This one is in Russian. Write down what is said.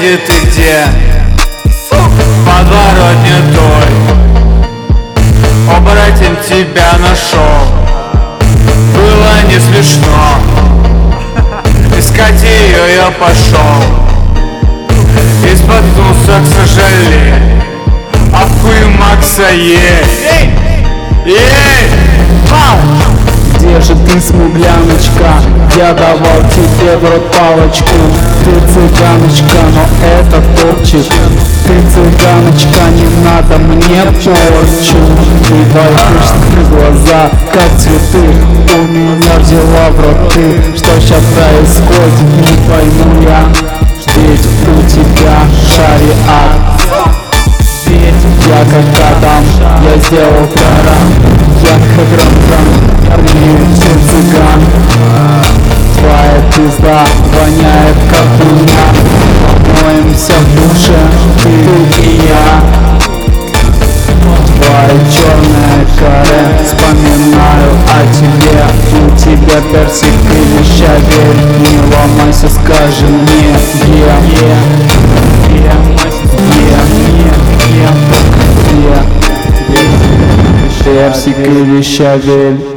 соседи, ты где? Подворотне той, оборотень тебя нашел. Было не смешно, искать ее я пошел. И споткнулся, к сожалению, а в хую Макса есть. Где же ты, смугляночка? Я давал тебе в рот палочку. Ты цыганочка, но это топчик. Ты цыганочка, не надо мне порчу. Ты боишься глаза, как цветы. У меня взяла в рот ты. Что сейчас происходит, не пойму я. Ведь у тебя шариат. Ведь я как Адам, я сделал таран. Я как Рамзан, ты цыган. Твоя пизда воняет как луна. Моемся в душе, ты и я. Твоя черная каре, вспоминаю о тебе. У тебя персик или щавель. Не ломайся, скажи мне, персик или щавель.